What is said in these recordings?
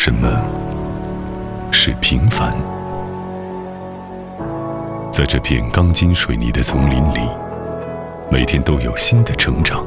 什么是平凡？在这片钢筋水泥的丛林里，每天都有新的成长。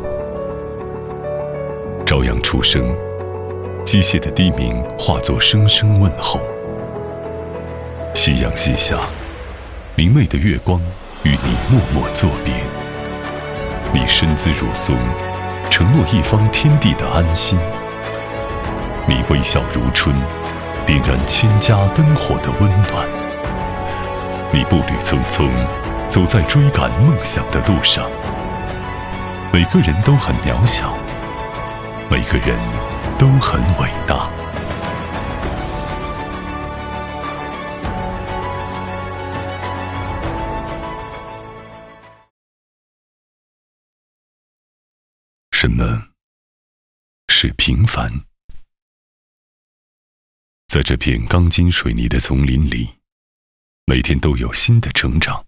朝阳初升，机械的低鸣化作声声问候。夕阳西下，明媚的月光与你默默作别。你身姿如松，承诺一方天地的安心。你微笑如春，点燃千家灯火的温暖。你步履匆匆，走在追赶梦想的路上。每个人都很渺小，每个人都很伟大。什么是平凡？在这片钢筋水泥的丛林里，每天都有新的成长。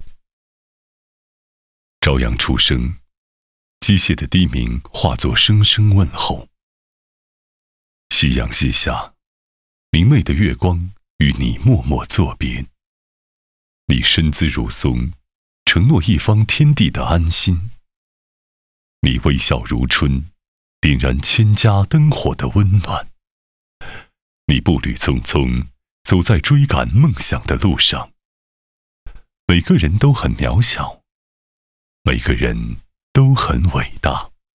朝阳初升，机械的低鸣化作声声问候。夕阳西下，明媚的月光与你默默作别。你身姿如松，承诺一方天地的安心。你微笑如春，点燃千家灯火的温暖。你步履匆匆，走在追赶梦想的路上。每个人都很渺小，每个人都很伟大。